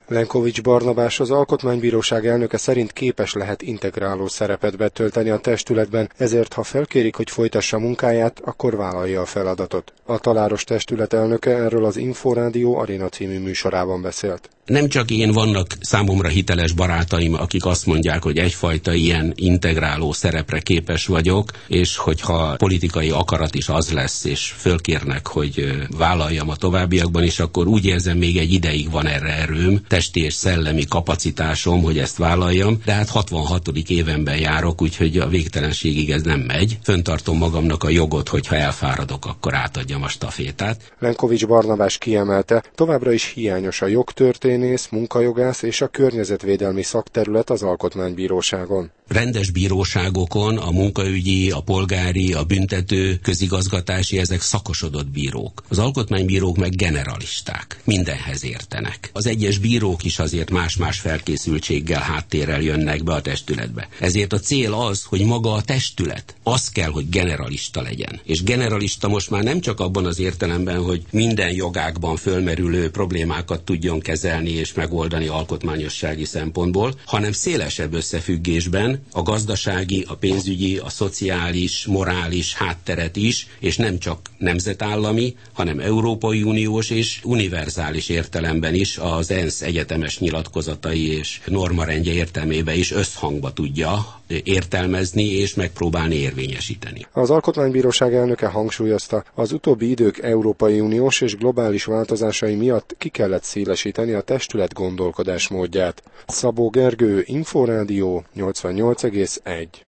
Lenkovics Barnabás, az Alkotmánybíróság elnöke szerint képes lehet integráló szerepet betölteni a testületben, ezért ha felkérik, hogy folytassa munkáját, akkor vállalja a feladatot. A taláros testület elnöke erről az Inforádió Arena című műsorában beszélt. Nem csak én, vannak számomra hiteles barátaim, akik azt mondják, hogy egyfajta ilyen integráló szerepre képes vagyok, és hogyha politikai akarat is az lesz, és fölkérnek, hogy vállaljam a továbbiakban is, akkor úgy érzem, még egy ideig van erre erőm, testi és szellemi kapacitásom, hogy ezt vállaljam, de hát 66. évenben járok, úgyhogy a végtelenségig ez nem megy. Föntartom magamnak a jogot, hogyha elfáradok, akkor átadjam a stafétát. Lenkovics Barnabás kiemelte, továbbra is hiányos a jogtörténész, munkajogász és a környezetvédelmi szakterület az Alkotmánybíróságon. Rendes bíróságokon a munkaügyi, a polgári, a büntető, közigazgatási, ezek szakosodott bírók. Az alkotmánybírók meg generalisták, mindenhez értenek. Az egyes bírók is azért más-más felkészültséggel, háttérrel jönnek be a testületbe. Ezért a cél az, hogy maga a testület, az kell, hogy generalista legyen. És generalista most már nem csak abban az értelemben, hogy minden jogákban fölmerülő problémákat tudjon kezelni és megoldani alkotmányossági szempontból, hanem szélesebb összefüggésben a gazdasági, a pénzügyi, a szociális, morális hátteret is, és nem csak nemzetállami, hanem Európai Uniós és univerzális értelemben is az ENSZ egyetemes nyilatkozatai és normarendje értelmében is összhangba tudja értelmezni és megpróbálni érvényesíteni. Az Alkotmánybíróság elnöke hangsúlyozta, az utóbbi idők Európai Uniós és globális változásai miatt ki kellett szélesíteni a testület gondolkodásmódját. Szabó Gergő, Inforádió 88,1.